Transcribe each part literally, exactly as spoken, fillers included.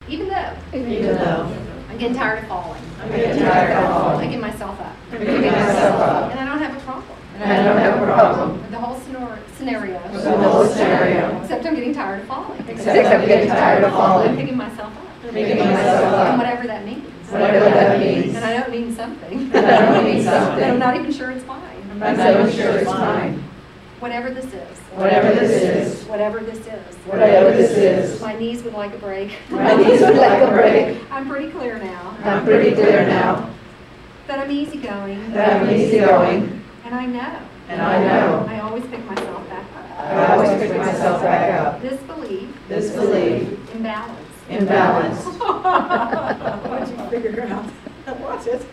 Even though Even though I'm getting tired of falling, I'm getting tired of falling, picking myself up. I'm picking myself up, And I don't have a problem and I don't have a problem with the whole snor- scenario. with the whole scenario, Except I'm getting tired of falling. except I'm getting tired of I'm falling, picking myself up. picking myself And up, whatever that means. whatever that means. And I don't mean something. And I don't mean And I'm something. not even sure it's mine. I'm not so sure it's mine. Whatever this is. Whatever this is, Whatever this is. whatever this is, My knees would like a break. my knees would like a break. I'm pretty clear now I'm pretty clear now that I'm easygoing. that I'm easygoing, And I know. and I know I always pick myself back up. I always pick myself back up. This belief This belief in balance. in balance. What'd you figure out? Watch it.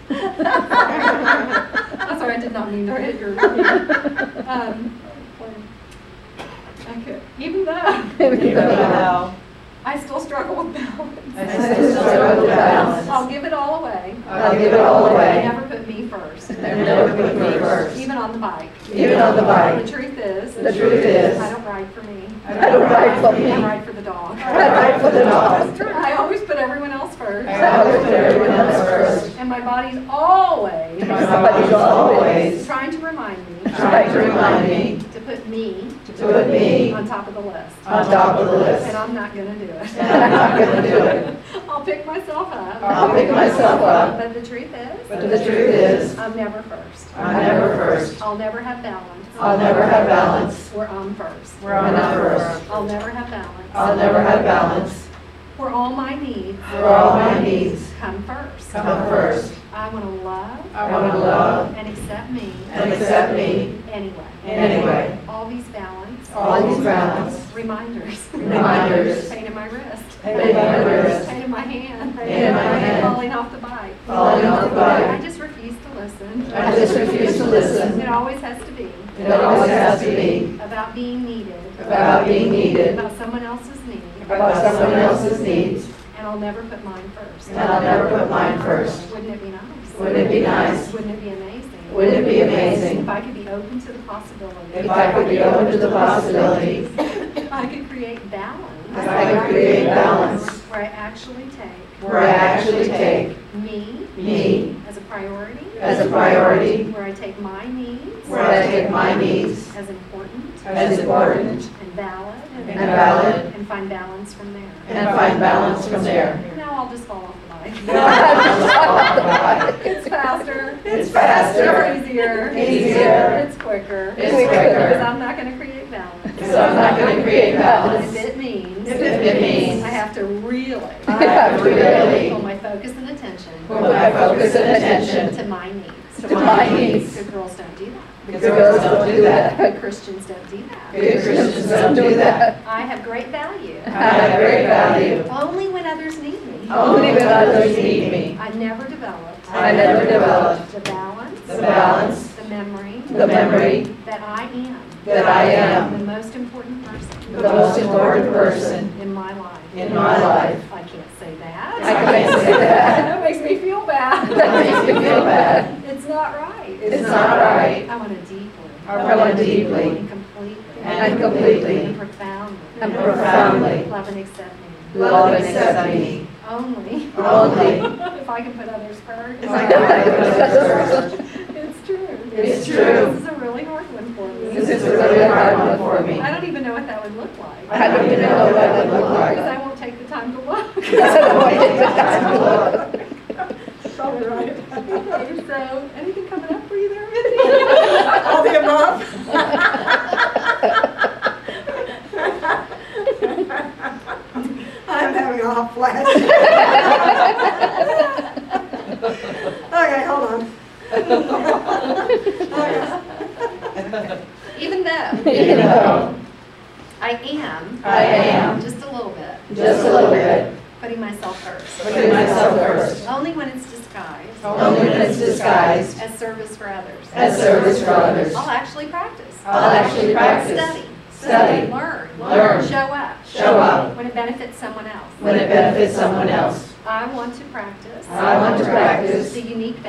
I'm sorry, I did not mean to hit your um, okay. Even though Even though I still struggle with balance, I still struggle with balance, I'll give it all away. I'll give it all I away. never put me first. And never put me first. Even on the bike. Even on the bike. The truth is, The truth is, I don't ride for me. I don't ride for me. I ride for the dog. I ride for the dog. It's true. I always put everyone else first. I always put everyone else first. And my body's always And my body's always trying to remind me trying to remind me to put me to put me on top of the list. on top of the And list. I'm not going to do it. And I'm not going to do it. I'll pick myself up. I'll pick myself up. But the truth is, But the truth is, I'm never first. I'm never first. I'll never have balance. I'll never have balance. Where I'm first. Where I'm not first. I'll never have balance. I'll never have balance. Where all my needs Where all my needs come first. come first. I want to love I want to love and accept me and accept me anyway. anyway. All these balance All these balance reminders. reminders, Pain in my wrist. pain in my wrist, Pain in my hand. Pain in my hand. Falling off the bike. falling off the I bike. just refuse to listen. I just refuse to listen. It always has to be It always has to be about being needed. about being needed, About someone else's need. about someone else's needs, And I'll never put mine first. and I'll never put mine first. Wouldn't it be nice? Wouldn't it be nice? Wouldn't it be amazing? Wouldn't it be amazing If I could be open to the possibility. if I could be open to the possibility I could create balance. if I could create balance Where I actually take where I actually take me me as a priority. as a priority, Where I take my needs where I take my needs as important as important and valid and valid, and find balance from there. and find balance from there. Now I'll just fall off the bike. It's It's faster. It's faster. It's easier. Easier. It's quicker. It's quicker. Because I'm not going to create balance. So I'm not going to create If balance. it means. If it means I have to really. I have to really Pull my focus and attention. put my focus and attention To my needs. to my needs. Good girls don't do that. Good girls don't do that. Good Christians don't do that. Good Christians don't do that. I have great value. I have great value Only when others need me. only when others need me. I never developed. I never developed The balance. the balance, The memory. the memory That I am. that I am The most important person. the most important person In my life. in my life. I can't say that. I can't say that. That makes me feel bad. That makes me feel bad. It's not right. It's not right. I want to deeply. I want to deeply And completely. and completely And profoundly. and profoundly Love and accept me. love and accept me Only. only If I can put others first. if I can put others first. It's true. It's true. This is a really hard one for me. This is a really hard one for me. I don't even know what that would look like. I don't even know what that would look Because like. I won't take the time to look. Probably right. Okay, so, anything coming up for you there, Mindy? All the above. I'm having a hot flash. Okay, hold on. Okay. Even though Even though I am, I am just a little bit, just a little bit putting myself first. putting myself first, Only when it's disguised only when it's disguised as service for others. as service for others. I'll actually practice. I'll actually practice, Study. study, Learn. learn, Show up. show up When it benefits someone else. when it benefits someone else. I want to practice I want to practice the unique balance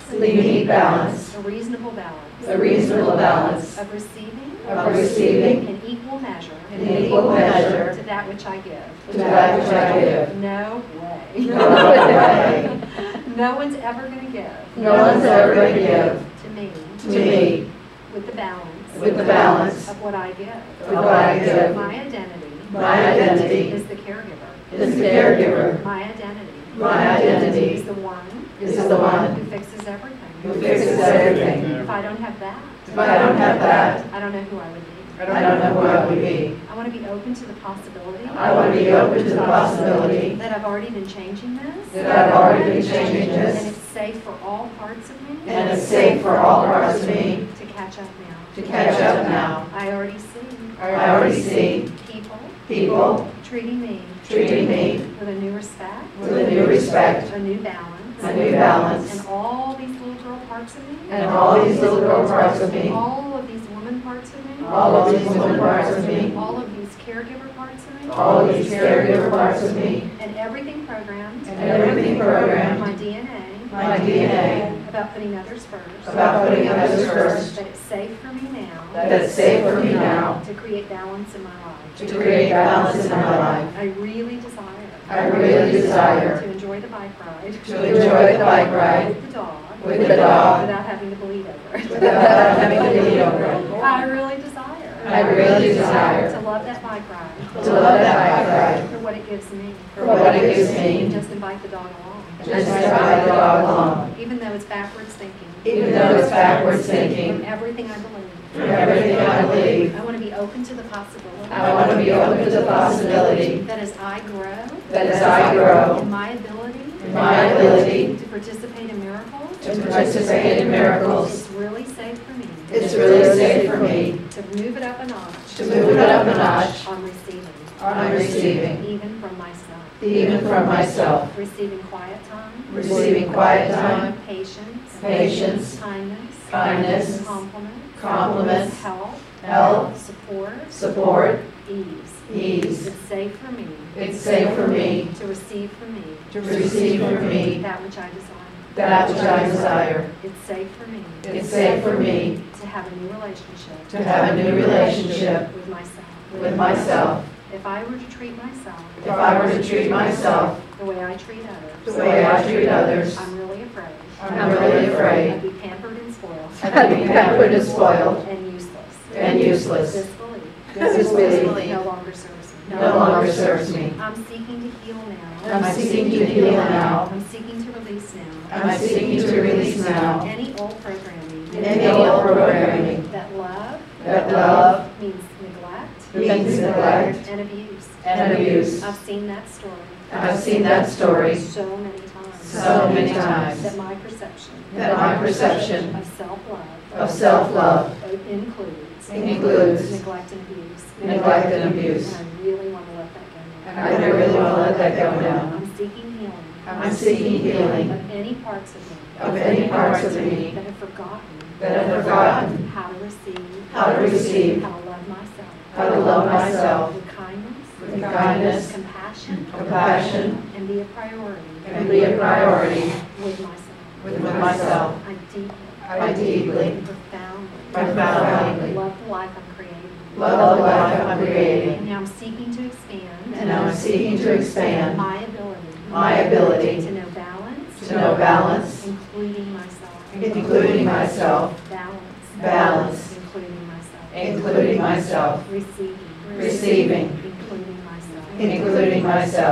the unique balance, a reasonable balance, a reasonable balance of receiving of receiving in equal measure in equal measure to that which I give. to that which I give. No way. No way. No one's ever going to give No one's ever going to give to me to me with the balance with the balance of what I give. of what I give. My identity My identity is the caregiver. is the caregiver. My identity My identity is the one is the one who fixes everything. who fixes everything. If I don't have that, If I don't have that, I don't know who I would be. I don't know who I would be. I want to be open to the possibility I want to be open to the possibility that I've already been changing this, that I've already been changing and this, it's safe for all parts of me and it's safe for all parts of me to catch up now. to catch up now. I already see I already see people people treating me treating me with a new respect, with a new respect, a new balance, a new balance, and all these little girl parts of me, and all these little girl parts of me, all of these woman parts of me, all of these woman parts of me, all of these caregiver parts of me, all of these caregiver parts of me, and everything programmed and everything programmed, my D N A, my D N A, about putting others first, about putting others first, that it's safe for me now that it's safe for me now to create balance in my life. to create balance in my life. I really desire I really desire to enjoy the bike ride, to enjoy the bike ride with the dog, with the dog without having to bleed over it. without having to bleed over it. I really desire I really desire to love that bike ride, to love that bike ride for what it gives me, for what it gives me, and just invite the dog along. just to ride the dog along. Even though it's backwards thinking, Even though it's backwards from thinking, everything I believe, from everything I believe, I want to be open to the possibility I want to be open to the possibility that as I grow that as I grow in my ability in my ability to participate in miracles, to participate in miracles, it's really safe for me it's really safe for me to move it up a notch to move it up a notch on receiving, on receiving, even from myself, even from myself, receiving quiet time, receiving quiet time, patience, patience, kindness, kindness, compliments, compliments, help, help, support, support, ease. ease. It's safe for me It's safe for me to receive from me to receive from me that which I desire. that which I desire. It's safe for me It's safe for me to have a new relationship to have a new relationship with myself. with myself. If I were to treat myself If I were to treat myself the way I treat the others, way I treat others, I'm really afraid I'm really I'd afraid be pampered and spoiled I'd be pampered and spoiled and useless. and useless. This belief This belief no longer serves me. no longer serves me. I'm seeking to heal now. I'm seeking to heal now. I'm seeking to release now. I'm seeking to release now Any old programming any old programming that love that love means neglect means neglect and abuse. and abuse. I've seen that story I've seen that story so many times. so many times That my perception that my perception of self-love of self-love includes includes neglect and abuse. neglect and abuse. And I really want to let that go now. And I really want to let that go now. I'm seeking healing I'm seeking healing of any parts of me of any parts of me that have forgotten that have forgotten how to receive, how to receive, how to love myself, how to love myself with kindness, with kindness, compassion, compassion, and be a priority and be a priority with myself. with myself. I deeply, I deeply, profoundly, profoundly love the life I'm creating. love the life I'm creating. And now I'm seeking to expand And now I'm seeking to expand my ability my ability to know balance, to know balance, including myself, including myself, balance, balance, including myself, including myself, receiving, receiving, including myself, including myself.